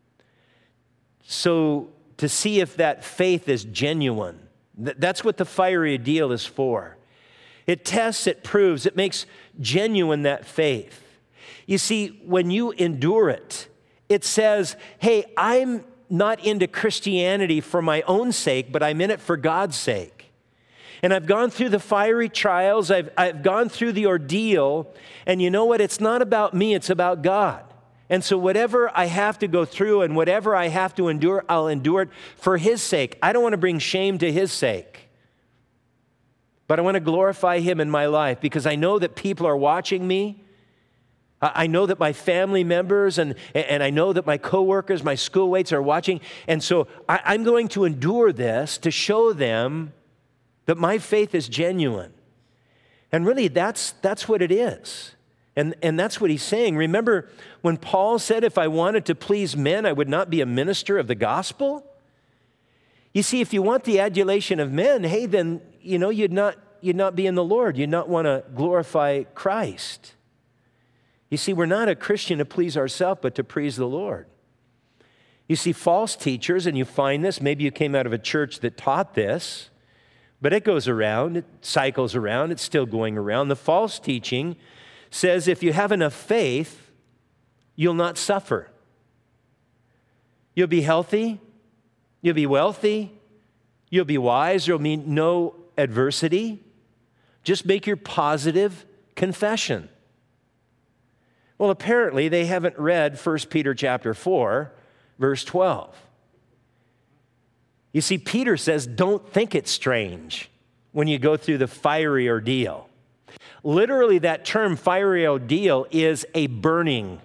So to see if that faith is genuine. That's what the fiery ordeal is for. It tests, it proves, it makes genuine that faith. You see, when you endure it, it says, hey, I'm not into Christianity for my own sake, but I'm in it for God's sake. And I've gone through the fiery trials, I've, I've gone through the ordeal, and you know what? It's not about me, it's about God. And so whatever I have to go through and whatever I have to endure, I'll endure it for His sake. I don't want to bring shame to His sake. But I want to glorify Him in my life because I know that people are watching me. I know that my family members and, and I know that my coworkers, my schoolmates are watching. And so I, I'm going to endure this to show them that my faith is genuine. And really, that's, that's what it is. And, and that's what he's saying. Remember when Paul said, if I wanted to please men, I would not be a minister of the gospel? You see, if you want the adulation of men, hey, then, you know, you'd not, you'd not be in the Lord. You'd not want to glorify Christ. You see, we're not a Christian to please ourselves, but to please the Lord. You see, false teachers, and you find this, maybe you came out of a church that taught this, but it goes around, it cycles around, it's still going around. The false teaching says if you have enough faith, you'll not suffer. You'll be healthy, you'll be wealthy, you'll be wise, there'll be no adversity. Just make your positive confession. Well, apparently they haven't read First Peter chapter four, verse twelve. You see, Peter says, don't think it's strange when you go through the fiery ordeal. Literally, that term fiery ordeal is a burning,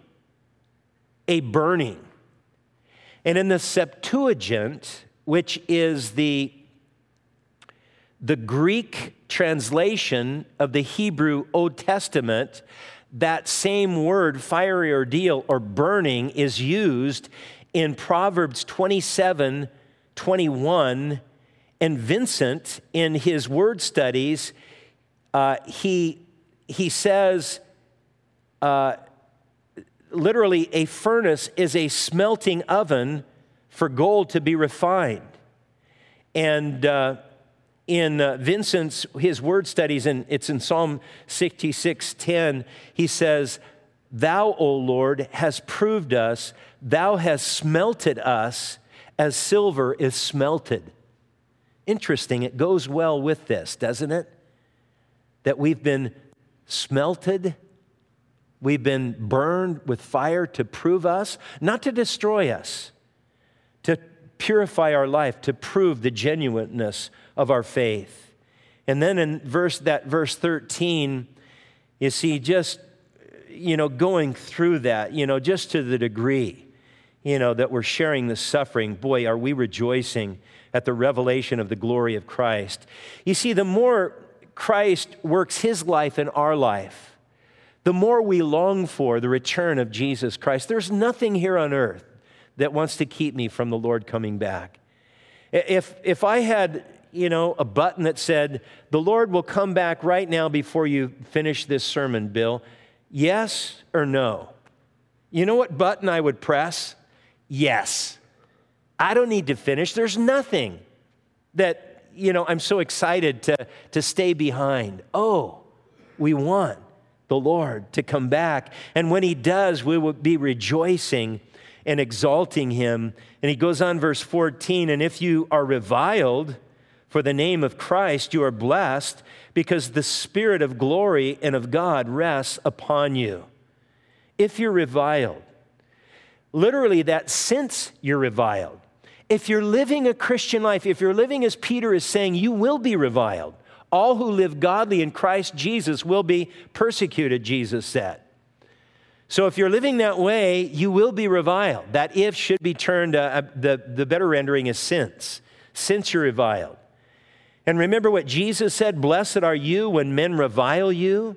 a burning. And in the Septuagint, which is the, the Greek translation of the Hebrew Old Testament, that same word, fiery ordeal or burning, is used in Proverbs twenty-seven, twenty-one, and Vincent, in his word studies, uh, he, he says, uh, literally, a furnace is a smelting oven for gold to be refined. And uh, in uh, Vincent's, his word studies, and it's in Psalm sixty-six ten, he says, "Thou, O Lord, hast proved us, thou hast smelted us as silver is smelted." Interesting, it goes well with this, doesn't it? That we've been smelted, we've been burned with fire to prove us, not to destroy us, to purify our life, to prove the genuineness of our faith. And then in verse that verse thirteen, you see, just, you know, going through that, you know, just to the degree, you know, that we're sharing the suffering, boy, are we rejoicing at the revelation of the glory of Christ. You see, the more Christ works his life in our life, the more we long for the return of Jesus Christ. There's nothing here on earth that wants to keep me from the Lord coming back. If, if I had, you know, a button that said, the Lord will come back right now before you finish this sermon, Bill, yes or no? You know what button I would press? Yes. I don't need to finish. There's nothing that, you know, I'm so excited to, to stay behind. Oh, we want the Lord to come back. And when he does, we will be rejoicing and exalting him. And he goes on, verse fourteen, "And if you are reviled for the name of Christ, you are blessed, because the Spirit of glory and of God rests upon you." If you're reviled, literally that since you're reviled. If you're living a Christian life, if you're living as Peter is saying, you will be reviled. All who live godly in Christ Jesus will be persecuted, Jesus said. So if you're living that way, you will be reviled. That if should be turned, uh, the, the better rendering is since. Since you're reviled. And remember what Jesus said, "Blessed are you when men revile you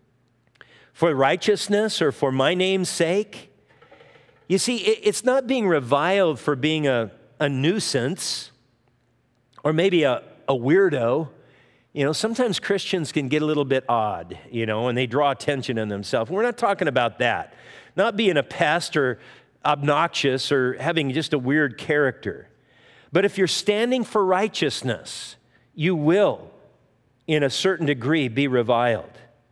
for righteousness or for my name's sake." You see, it, it's not being reviled for being a a nuisance, or maybe a, a weirdo. You know, sometimes Christians can get a little bit odd, you know, and they draw attention on themselves. We're not talking about that. Not being a pest or obnoxious or having just a weird character. But if you're standing for righteousness, you will, in a certain degree, be reviled.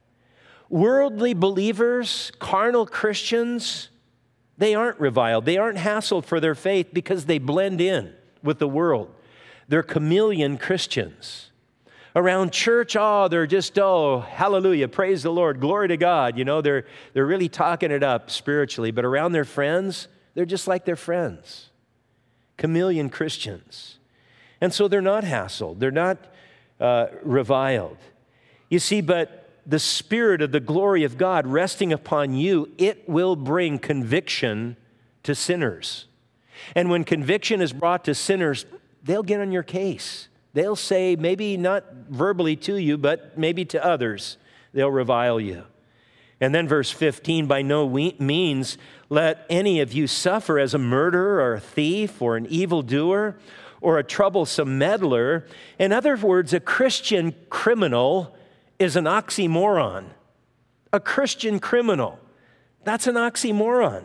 Worldly believers, carnal Christians, they aren't reviled. They aren't hassled for their faith because they blend in with the world. They're chameleon Christians. Around church, oh, they're just, oh, hallelujah, praise the Lord, glory to God. You know, they're, they're really talking it up spiritually. But around their friends, they're just like their friends. Chameleon Christians. And so they're not hassled. They're not uh, reviled. You see, but the Spirit of the glory of God resting upon you, it will bring conviction to sinners. And when conviction is brought to sinners, they'll get on your case. They'll say, maybe not verbally to you, but maybe to others, they'll revile you. And then verse fifteen, "By no means let any of you suffer as a murderer or a thief or an evildoer or a troublesome meddler." In other words, a Christian criminal is an oxymoron. A Christian criminal, that's an oxymoron.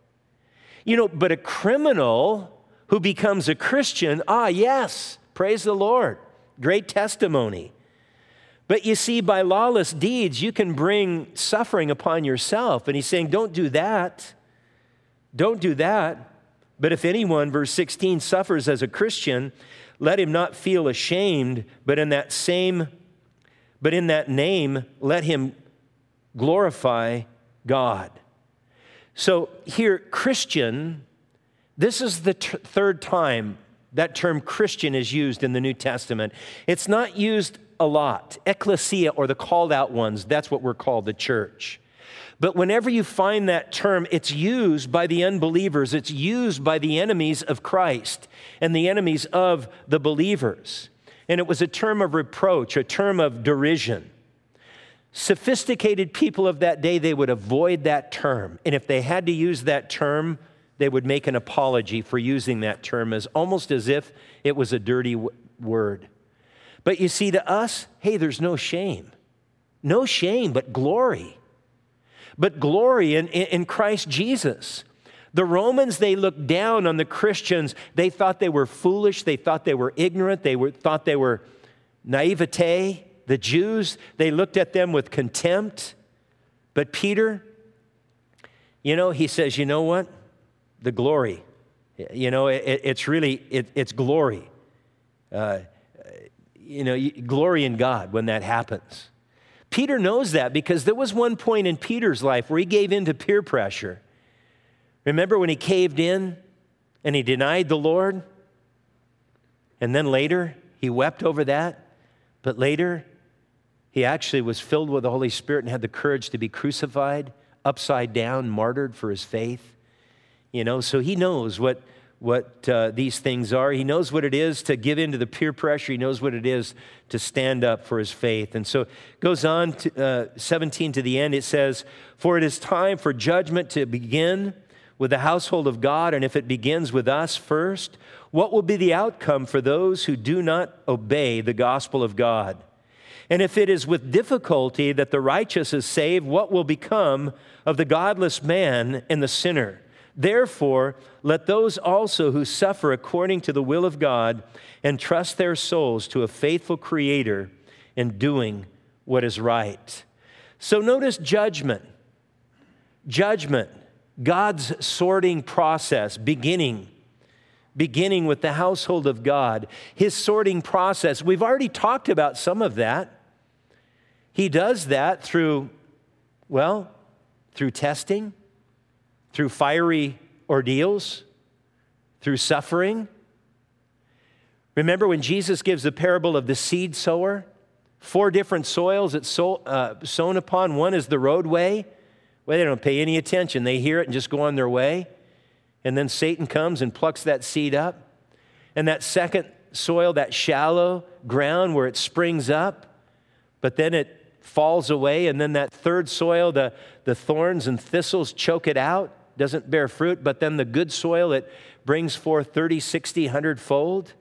You know, but a criminal who becomes a Christian, ah, yes, praise the Lord, great testimony. But you see, by lawless deeds, you can bring suffering upon yourself. And he's saying, don't do that. Don't do that. But if anyone, verse sixteen, suffers as a Christian, let him not feel ashamed, but in that same But in that name, let him glorify God. So here, Christian, this is the t- third time that term Christian is used in the New Testament. It's not used a lot. Ecclesia, or the called out ones, that's what we're called, the church. But whenever you find that term, it's used by the unbelievers. It's used by the enemies of Christ and the enemies of the believers. And it was a term of reproach, a term of derision. Sophisticated people of that day, they would avoid that term. And if they had to use that term, they would make an apology for using that term, as almost as if it was a dirty w- word. But you see, to us, hey, there's no shame. No shame, but glory. But glory in, in Christ Jesus. The Romans, they looked down on the Christians. They thought they were foolish. They thought they were ignorant. They were, thought they were naivete. The Jews, they looked at them with contempt. But Peter, you know, he says, you know what? The glory. You know, it, it's really, it, it's glory. Uh, you know, glory in God when that happens. Peter knows that because there was one point in Peter's life where he gave in to peer pressure. Remember when he caved in and he denied the Lord? And then later, he wept over that. But later, he actually was filled with the Holy Spirit and had the courage to be crucified, upside down, martyred for his faith. You know, so he knows what, what uh, these things are. He knows what it is to give in to the peer pressure. He knows what it is to stand up for his faith. And so it goes on to uh, seventeen to the end. It says, for it is time for judgment to begin with the household of God. And if it begins with us first, what will be the outcome for those who do not obey the gospel of God? And if it is with difficulty that the righteous is saved, what will become of the godless man and the sinner? Therefore, let those also who suffer according to the will of God entrust their souls to a faithful Creator in doing what is right. So notice judgment. Judgment, God's sorting process, beginning, beginning with the household of God. His sorting process, we've already talked about some of that. He does that through, well, through testing, through fiery ordeals, through suffering. Remember when Jesus gives the parable of the seed sower? Four different soils it's so, uh, sown upon. One is the roadway. Well, they don't pay any attention. They hear it and just go on their way. And then Satan comes and plucks that seed up. And that second soil, that shallow ground where it springs up, but then it falls away. And then that third soil, the, the thorns and thistles choke it out. Doesn't bear fruit, but then the good soil, it brings forth thirty, sixty, one hundred fold.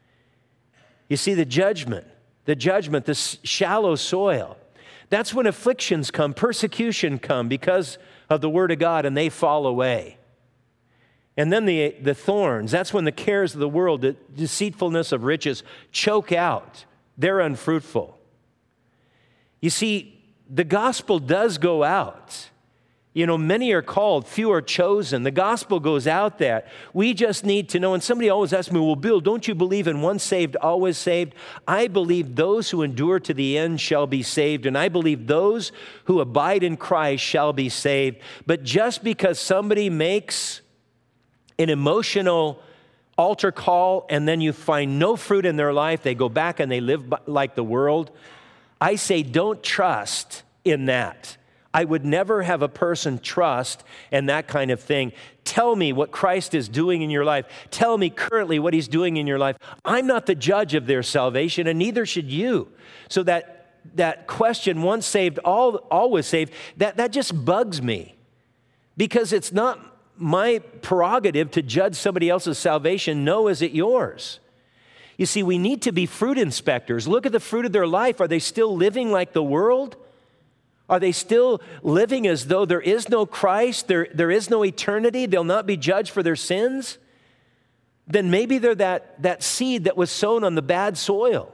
You see, the judgment, the judgment, the shallow soil, that's when afflictions come, persecution come because of the word of God, and they fall away. And then the, the thorns, that's when the cares of the world, the deceitfulness of riches choke out. They're unfruitful. You see, the gospel does go out. You know, many are called, few are chosen. The gospel goes out there. We just need to know, and somebody always asks me, well, Bill, don't you believe in once saved, always saved? I believe those who endure to the end shall be saved, and I believe those who abide in Christ shall be saved. But just because somebody makes an emotional altar call and then you find no fruit in their life, they go back and they live like the world, I say don't trust in that. I would never have a person trust in that kind of thing. Tell me what Christ is doing in your life. Tell me currently what he's doing in your life. I'm not the judge of their salvation, and neither should you. So that that question, once saved, all, always saved, that, that just bugs me. Because it's not my prerogative to judge somebody else's salvation, nor is it yours. You see, we need to be fruit inspectors. Look at the fruit of their life. Are they still living like the world? Are they still living as though there is no Christ, there, there is no eternity, they'll not be judged for their sins? Then maybe they're that, that seed that was sown on the bad soil.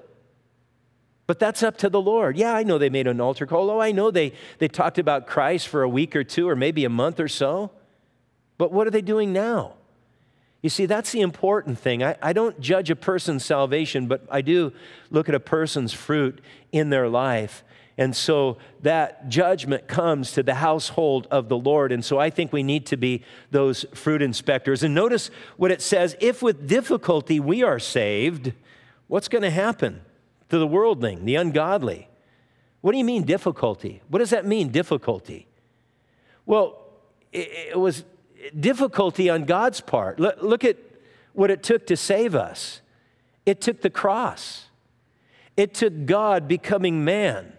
But that's up to the Lord. Yeah, I know they made an altar call. Oh, I know they, they talked about Christ for a week or two or maybe a month or so. But what are they doing now? You see, that's the important thing. I, I don't judge a person's salvation, but I do look at a person's fruit in their life. And so that judgment comes to the household of the Lord. And so I think we need to be those fruit inspectors. And notice what it says, if with difficulty we are saved, what's going to happen? to the worldling, the ungodly. What do you mean difficulty? What does that mean, difficulty? Well, it, it was difficulty on God's part. Look, look at what it took to save us. It took the cross. It took God becoming man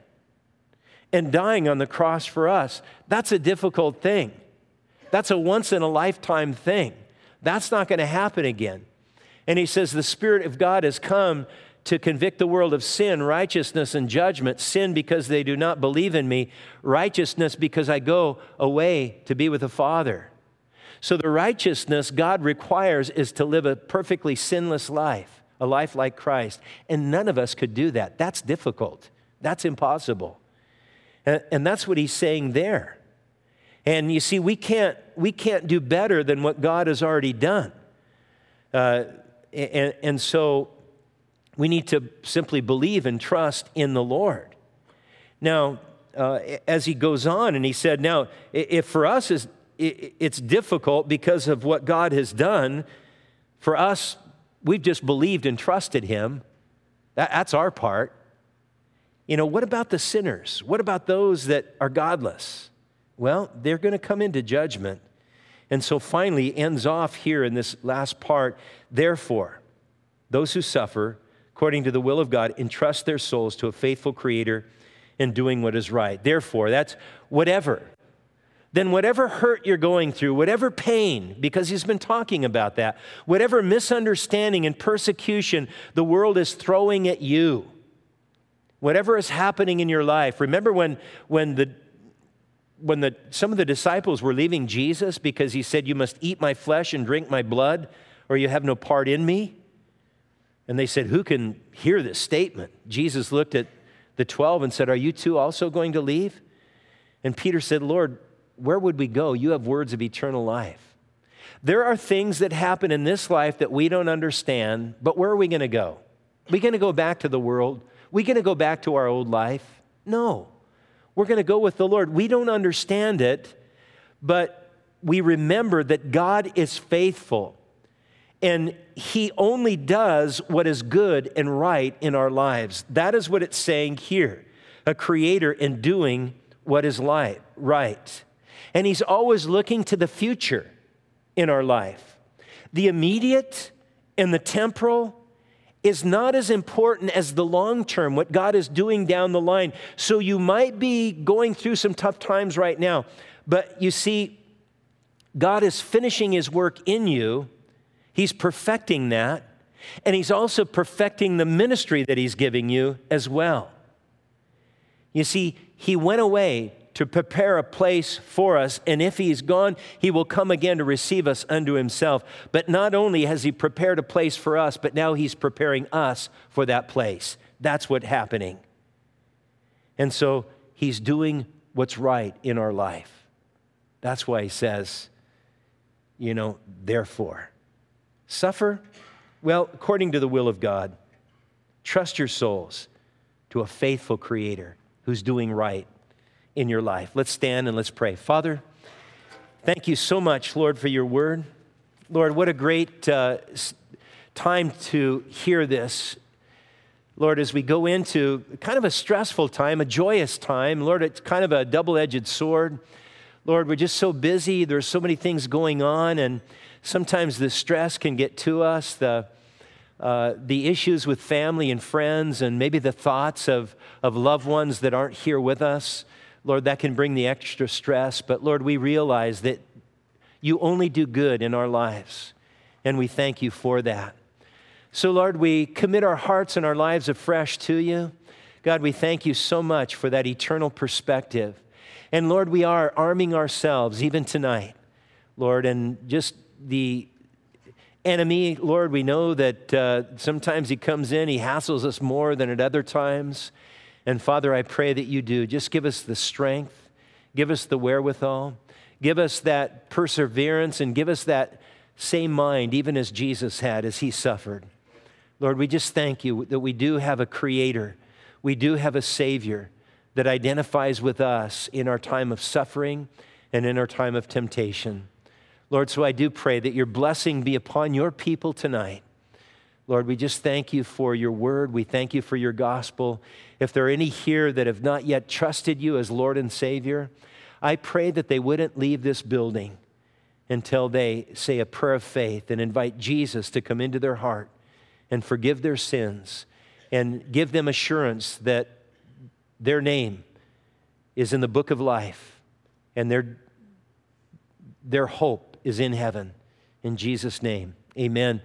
and dying on the cross for us. That's a difficult thing. That's a once-in-a-lifetime thing. That's not going to happen again. And he says, the Spirit of God has come to convict the world of sin, righteousness, and judgment. Sin because they do not believe in me. Righteousness because I go away to be with the Father. So the righteousness God requires is to live a perfectly sinless life, a life like Christ. And none of us could do that. That's difficult. That's impossible. And, and that's what he's saying there. And you see, we can't, we can't do better than what God has already done. Uh, and, and so we need to simply believe and trust in the Lord. Now, uh, as he goes on, and he said, now, if for us is it's difficult because of what God has done, for us, we've just believed and trusted him. That, that's our part. You know, what about the sinners? What about those that are godless? Well, they're going to come into judgment. And so finally, he ends off here in this last part. Therefore, those who suffer, according to the will of God, entrust their souls to a faithful Creator in doing what is right. Therefore, that's whatever. Then whatever hurt you're going through, whatever pain, because he's been talking about that, whatever misunderstanding and persecution the world is throwing at you, whatever is happening in your life. Remember when, when, the, when the, some of the disciples were leaving Jesus because he said, you must eat my flesh and drink my blood, or you have no part in me? And they said, who can hear this statement? Jesus looked at the twelve and said, are you two also going to leave? And Peter said, Lord, where would we go? You have words of eternal life. There are things that happen in this life that we don't understand, but where are we going to go? Are we going to go back to the world? Are we going to go back to our old life? No. We're going to go with the Lord. We don't understand it, but we remember that God is faithful, and he only does what is good and right in our lives. That is what it's saying here, a creator in doing what is right. And he's always looking to the future in our life. The immediate and the temporal is not as important as the long term, what God is doing down the line. So you might be going through some tough times right now, but you see, God is finishing his work in you. He's perfecting that, and he's also perfecting the ministry that he's giving you as well. You see, he went away to prepare a place for us, and if he's gone, he will come again to receive us unto himself. But not only has he prepared a place for us, but now he's preparing us for that place. That's what's happening. And so he's doing what's right in our life. That's why he says, you know, therefore, suffer, well, according to the will of God. Trust your souls to a faithful Creator who's doing right in your life. Let's stand and let's pray. Father, thank you so much, Lord, for your word. Lord, what a great uh, time to hear this. Lord, as we go into kind of a stressful time, a joyous time, Lord, it's kind of a double-edged sword. Lord, we're just so busy. There's so many things going on, and sometimes the stress can get to us, the uh, the issues with family and friends, and maybe the thoughts of, of loved ones that aren't here with us. Lord, that can bring the extra stress. But Lord, we realize that you only do good in our lives, and we thank you for that. So Lord, we commit our hearts and our lives afresh to you. God, we thank you so much for that eternal perspective. And Lord, we are arming ourselves even tonight, Lord, and just the enemy, Lord, we know that uh, sometimes he comes in, he hassles us more than at other times. And Father, I pray that you do. Just give us the strength, give us the wherewithal, give us that perseverance, and give us that same mind, even as Jesus had as he suffered. Lord, we just thank you that we do have a Creator. We do have a Savior that identifies with us in our time of suffering and in our time of temptation. Lord, so I do pray that your blessing be upon your people tonight. Lord, we just thank you for your word. We thank you for your gospel. If there are any here that have not yet trusted you as Lord and Savior, I pray that they wouldn't leave this building until they say a prayer of faith and invite Jesus to come into their heart and forgive their sins and give them assurance that their name is in the book of life and their, their hope is in heaven. In Jesus' name, amen.